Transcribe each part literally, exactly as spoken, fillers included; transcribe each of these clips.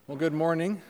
Well, good morning.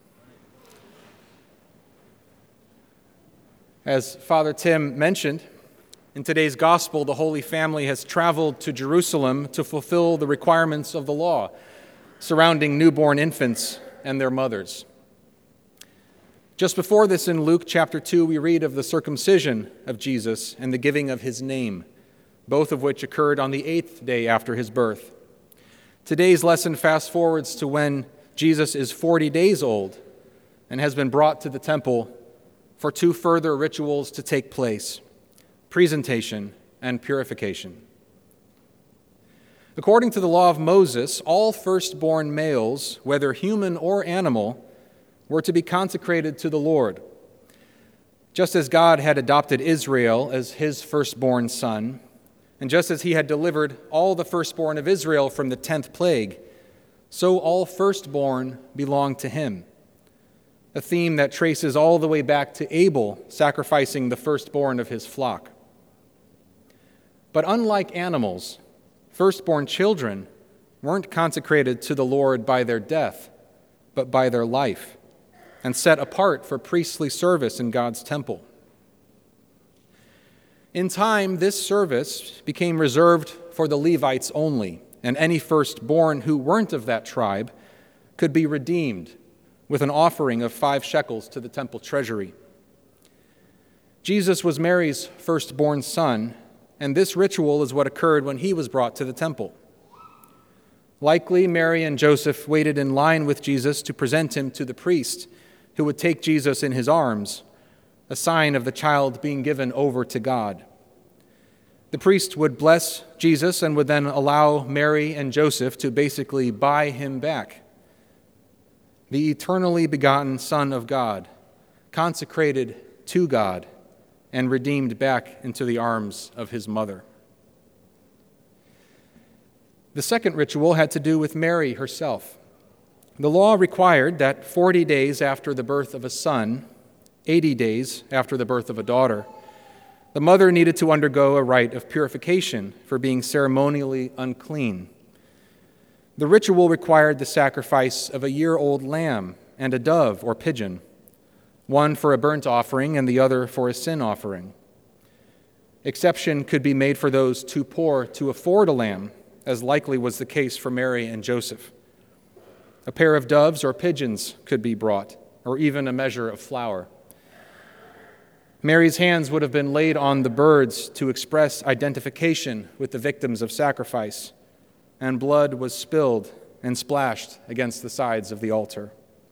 As Father Tim mentioned, in today's gospel, the Holy Family has traveled to Jerusalem to fulfill the requirements of the law surrounding newborn infants and their mothers. Just before this, in Luke chapter two, we read of the circumcision of Jesus and the giving of his name, both of which occurred on the eighth day after his birth. Today's lesson fast forwards to when Jesus is forty days old and has been brought to the temple for two further rituals to take place: presentation and purification. According to the law of Moses, all firstborn males, whether human or animal, were to be consecrated to the Lord. Just as God had adopted Israel as his firstborn son, and just as he had delivered all the firstborn of Israel from the tenth plague, so all firstborn belonged to him, a theme that traces all the way back to Abel sacrificing the firstborn of his flock. But unlike animals, firstborn children weren't consecrated to the Lord by their death, but by their life, and set apart for priestly service in God's temple. In time, this service became reserved for the Levites only, and any firstborn who weren't of that tribe could be redeemed with an offering of five shekels to the temple treasury. Jesus was Mary's firstborn son, and this ritual is what occurred when he was brought to the temple. Likely, Mary and Joseph waited in line with Jesus to present him to the priest, who would take Jesus in his arms, a sign of the child being given over to God. The priest would bless Jesus and would then allow Mary and Joseph to basically buy him back. The eternally begotten Son of God, consecrated to God and redeemed back into the arms of his mother. The second ritual had to do with Mary herself. The law required that forty days after the birth of a son, eighty days after the birth of a daughter, the mother needed to undergo a rite of purification for being ceremonially unclean. The ritual required the sacrifice of a year-old lamb and a dove or pigeon, one for a burnt offering and the other for a sin offering. Exception could be made for those too poor to afford a lamb, as likely was the case for Mary and Joseph. A pair of doves or pigeons could be brought, or even a measure of flour. Mary's hands would have been laid on the birds to express identification with the victims of sacrifice, and blood was spilled and splashed against the sides of the altar.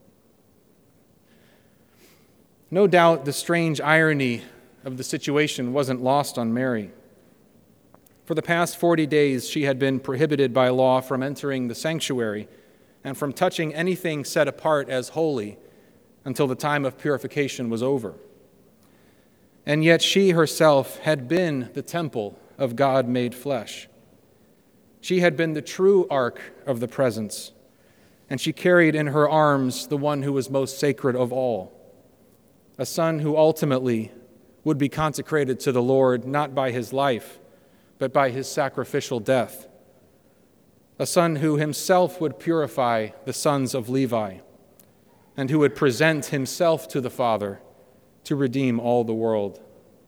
No doubt the strange irony of the situation wasn't lost on Mary. For the past forty days, she had been prohibited by law from entering the sanctuary and from touching anything set apart as holy until the time of purification was over. And yet she herself had been the temple of God made flesh. She had been the true ark of the presence, and she carried in her arms the one who was most sacred of all, a son who ultimately would be consecrated to the Lord not by his life, but by his sacrificial death, a son who himself would purify the sons of Levi, and who would present himself to the Father to redeem all the world.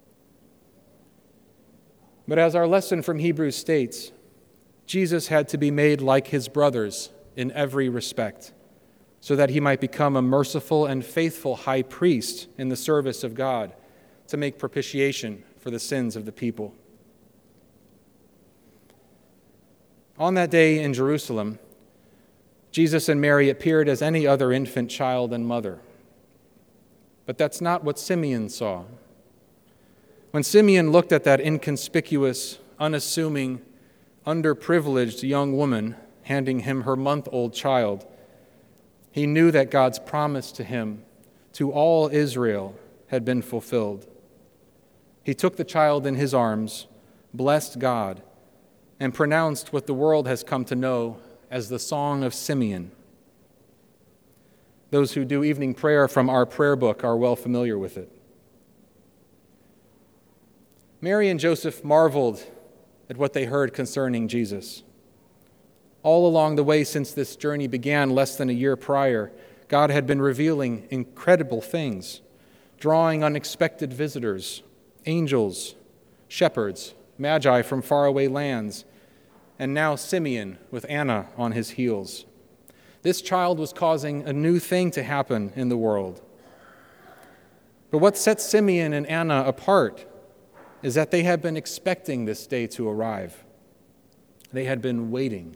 But as our lesson from Hebrews states, Jesus had to be made like his brothers in every respect, so that he might become a merciful and faithful high priest in the service of God to make propitiation for the sins of the people. On that day in Jerusalem, Jesus and Mary appeared as any other infant child and mother. But that's not what Simeon saw. When Simeon looked at that inconspicuous, unassuming, underprivileged young woman handing him her month-old child, he knew that God's promise to him, to all Israel, had been fulfilled. He took the child in his arms, blessed God, and pronounced what the world has come to know as the Song of Simeon. Those who do evening prayer from our prayer book are well familiar with it. Mary and Joseph marveled at what they heard concerning Jesus. All along the way since this journey began less than a year prior, God had been revealing incredible things, drawing unexpected visitors, angels, shepherds, magi from faraway lands, and now Simeon with Anna on his heels. This child was causing a new thing to happen in the world. But what sets Simeon and Anna apart is that they had been expecting this day to arrive. They had been waiting.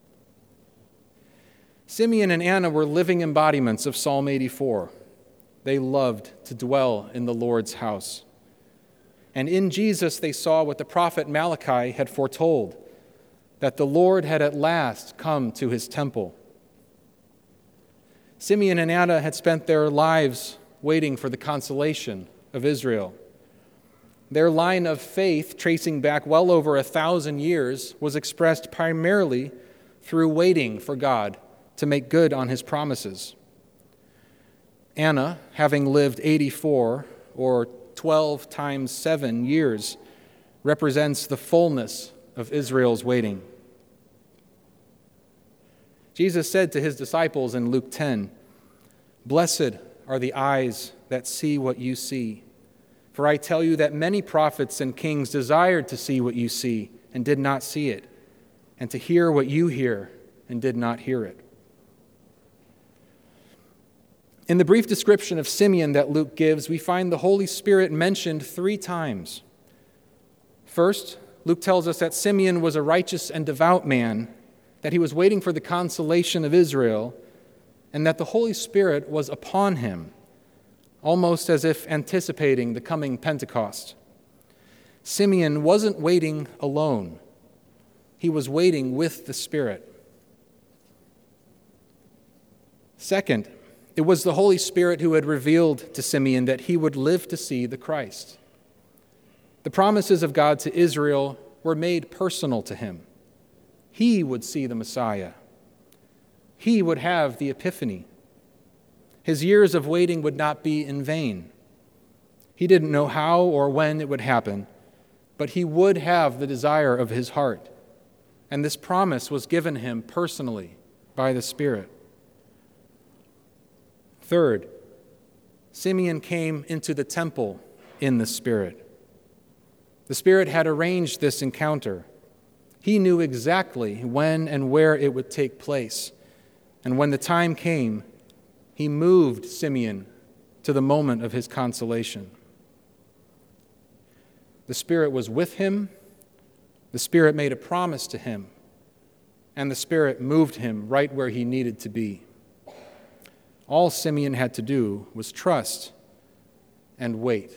Simeon and Anna were living embodiments of Psalm eighty-four. They loved to dwell in the Lord's house. And in Jesus they saw what the prophet Malachi had foretold, that the Lord had at last come to his temple. Simeon and Anna had spent their lives waiting for the consolation of Israel. Their line of faith, tracing back well over a thousand years, was expressed primarily through waiting for God to make good on his promises. Anna, having lived eighty-four, or twelve times seven years, represents the fullness of Israel's waiting. Jesus said to his disciples in Luke ten, "Blessed are the eyes that see what you see. For I tell you that many prophets and kings desired to see what you see and did not see it, and to hear what you hear and did not hear it." In the brief description of Simeon that Luke gives, we find the Holy Spirit mentioned three times. First, Luke tells us that Simeon was a righteous and devout man, that he was waiting for the consolation of Israel, and that the Holy Spirit was upon him, almost as if anticipating the coming Pentecost. Simeon wasn't waiting alone. He was waiting with the Spirit. Second, it was the Holy Spirit who had revealed to Simeon that he would live to see the Christ. The promises of God to Israel were made personal to him. He would see the Messiah. He would have the Epiphany. His years of waiting would not be in vain. He didn't know how or when it would happen, but he would have the desire of his heart. And this promise was given him personally by the Spirit. Third, Simeon came into the temple in the Spirit. The Spirit had arranged this encounter. He knew exactly when and where it would take place. And when the time came, he moved Simeon to the moment of his consolation. The Spirit was with him. The Spirit made a promise to him. And the Spirit moved him right where he needed to be. All Simeon had to do was trust and wait.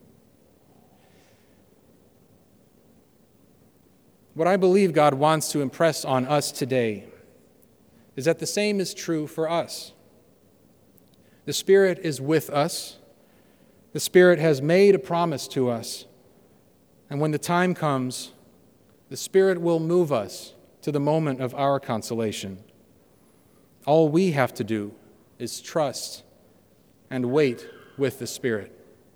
What I believe God wants to impress on us today is that the same is true for us. The Spirit is with us. The Spirit has made a promise to us. And when the time comes, the Spirit will move us to the moment of our consolation. All we have to do is trust and wait with the Spirit.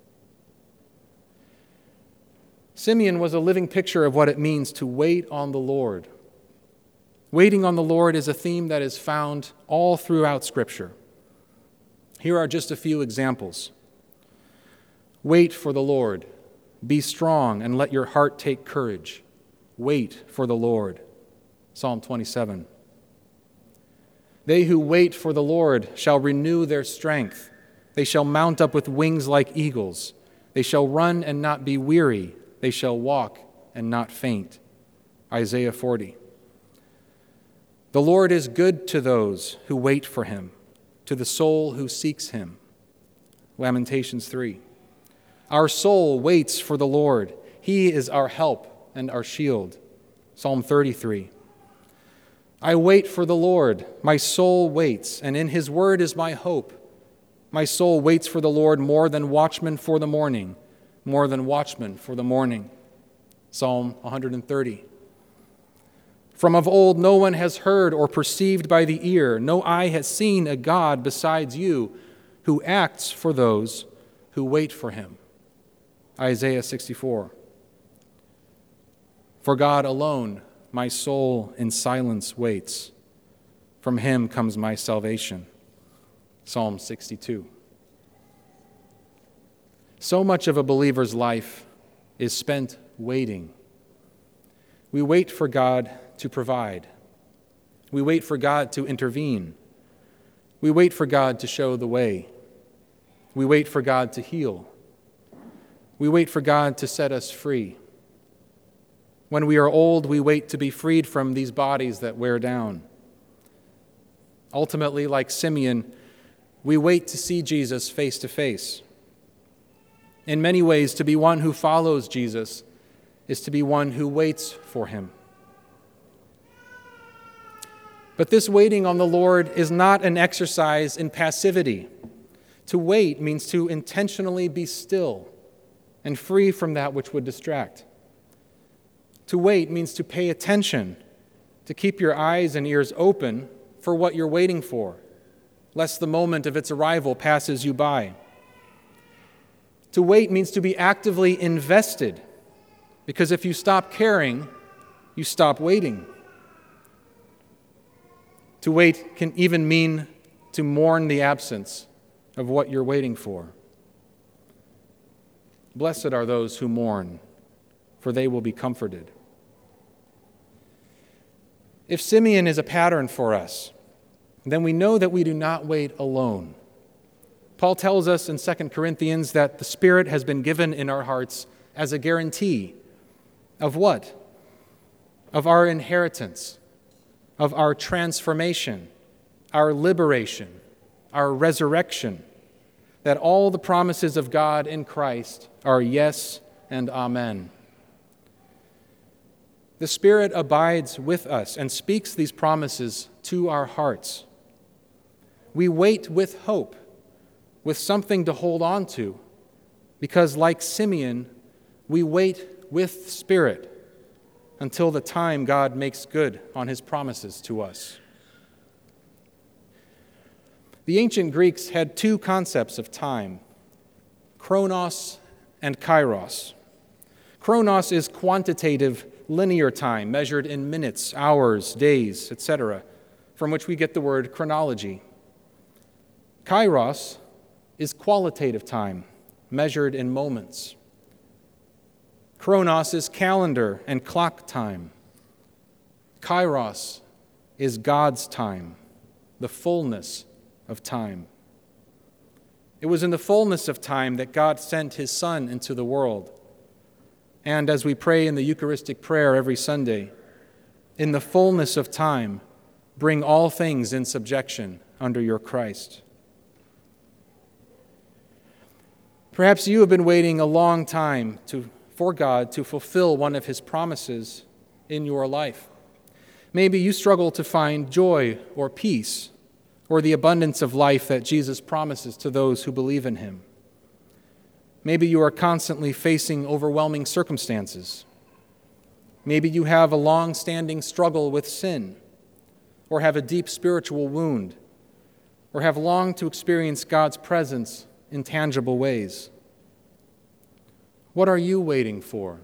Simeon was a living picture of what it means to wait on the Lord. Waiting on the Lord is a theme that is found all throughout Scripture. Here are just a few examples. Wait for the Lord. Be strong and let your heart take courage. Wait for the Lord. Psalm twenty-seven. They who wait for the Lord shall renew their strength. They shall mount up with wings like eagles. They shall run and not be weary. They shall walk and not faint. Isaiah forty. The Lord is good to those who wait for him, to the soul who seeks him. Lamentations three. Our soul waits for the Lord. He is our help and our shield. Psalm thirty-three. I wait for the Lord. My soul waits, and in his word is my hope. My soul waits for the Lord more than watchmen for the morning, more than watchmen for the morning. Psalm one thirty. From of old no one has heard or perceived by the ear, no eye has seen a God besides you, who acts for those who wait for him. Isaiah sixty-four. For God alone my soul in silence waits. From him comes my salvation. Psalm sixty-two. So much of a believer's life is spent waiting. We wait for God to provide. We wait for God to intervene. We wait for God to show the way. We wait for God to heal. We wait for God to set us free. When we are old, we wait to be freed from these bodies that wear down. Ultimately, like Simeon, we wait to see Jesus face to face. In many ways, to be one who follows Jesus is to be one who waits for him. But this waiting on the Lord is not an exercise in passivity. To wait means to intentionally be still and free from that which would distract. To wait means to pay attention, to keep your eyes and ears open for what you're waiting for, lest the moment of its arrival passes you by. To wait means to be actively invested, because if you stop caring, you stop waiting. To wait can even mean to mourn the absence of what you're waiting for. Blessed are those who mourn, for they will be comforted. If Simeon is a pattern for us, then we know that we do not wait alone. Paul tells us in Second Corinthians that the Spirit has been given in our hearts as a guarantee of what? Of our inheritance, of our transformation, our liberation, our resurrection, that all the promises of God in Christ are yes and amen. The Spirit abides with us and speaks these promises to our hearts. We wait with hope, with something to hold on to, because like Simeon, we wait with Spirit until the time God makes good on his promises to us. The ancient Greeks had two concepts of time, chronos and kairos. Chronos is quantitative, linear time measured in minutes, hours, days, et cetera, from which we get the word chronology. Kairos is qualitative time measured in moments. Chronos is calendar and clock time. Kairos is God's time, the fullness of time. It was in the fullness of time that God sent his Son into the world. And as we pray in the Eucharistic prayer every Sunday, in the fullness of time, bring all things in subjection under your Christ. Perhaps you have been waiting a long time to, for God to fulfill one of his promises in your life. Maybe you struggle to find joy or peace or the abundance of life that Jesus promises to those who believe in him. Maybe you are constantly facing overwhelming circumstances. Maybe you have a long-standing struggle with sin, or have a deep spiritual wound, or have longed to experience God's presence in tangible ways. What are you waiting for?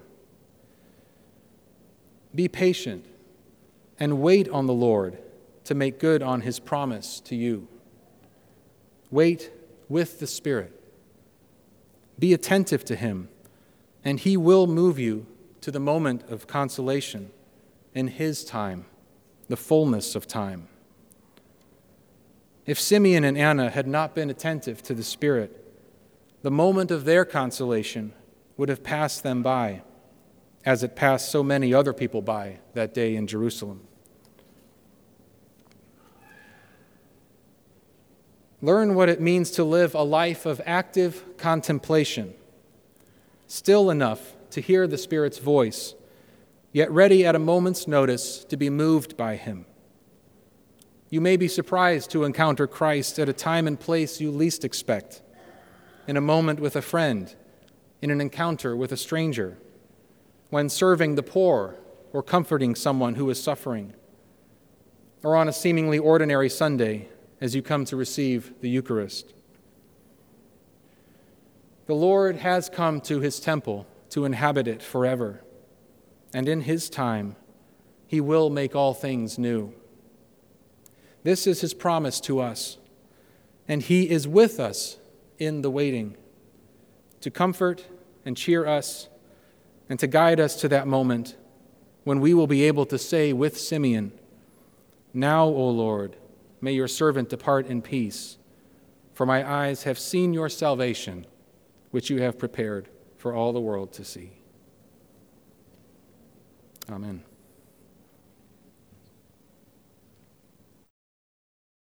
Be patient and wait on the Lord to make good on his promise to you. Wait with the Spirit. Be attentive to him, and he will move you to the moment of consolation in his time, the fullness of time. If Simeon and Anna had not been attentive to the Spirit, the moment of their consolation would have passed them by, as it passed so many other people by that day in Jerusalem. Learn what it means to live a life of active contemplation, still enough to hear the Spirit's voice, yet ready at a moment's notice to be moved by him. You may be surprised to encounter Christ at a time and place you least expect, in a moment with a friend, in an encounter with a stranger, when serving the poor or comforting someone who is suffering, or on a seemingly ordinary Sunday as you come to receive the Eucharist. The Lord has come to his temple to inhabit it forever, and in his time, He will make all things new. This is his promise to us, and he is with us in the waiting, to comfort and cheer us and to guide us to that moment when we will be able to say with Simeon, "Now, O Lord, may your servant depart in peace, for my eyes have seen your salvation, which you have prepared for all the world to see." Amen.